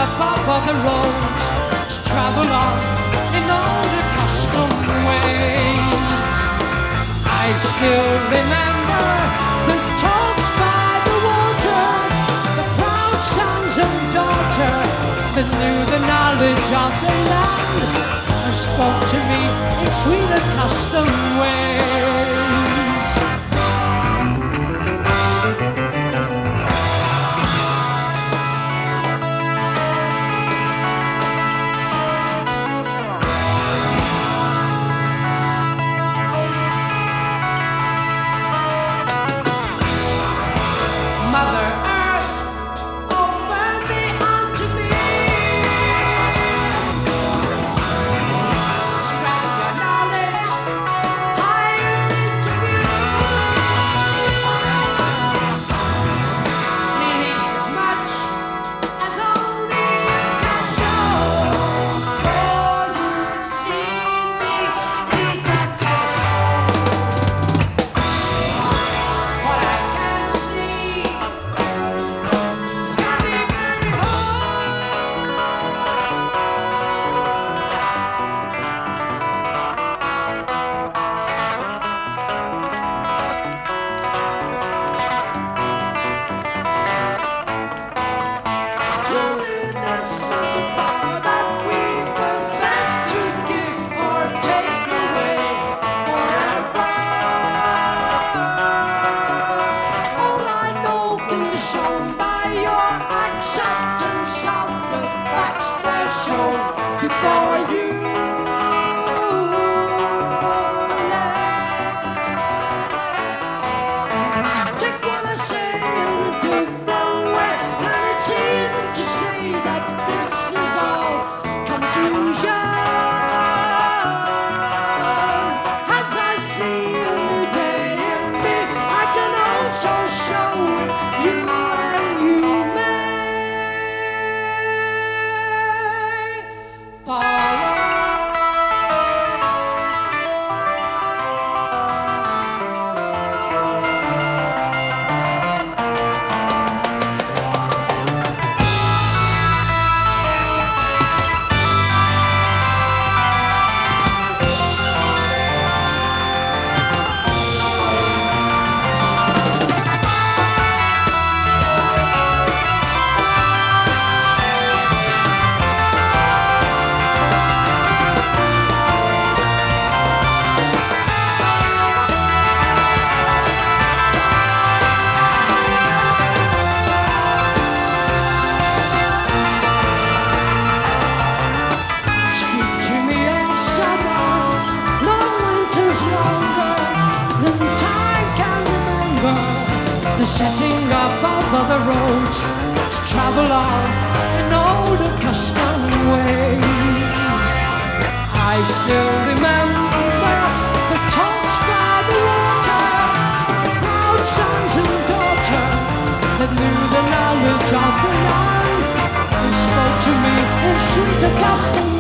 above other roads to travel on in all the custom ways. I still remember the talks by the water, the proud sons and daughters that knew the knowledge of the land and spoke to me in sweet accustomed ways. Mother Earth, open me unto thee. Spread your knowledge higher into view. Release as much as only you can show. Oh, you've seen me, please don't touch what I can see. Loneliness is a power that we possess to give or take away forever. All I know can be shown by your acceptance of the facts they're shown before you. Take what I say in a different way, and it's easy to say that this is all confusion. As I see a new day in me, I can also show it you, and you may follow. Speak to me of summer, no winter's longer than time can remember. The setting up of other roads to travel on in old accustomed ways. I still remember the talks by the water, the proud sons and daughters that knew the knowledge of the land and spoke to me in sweet accustomed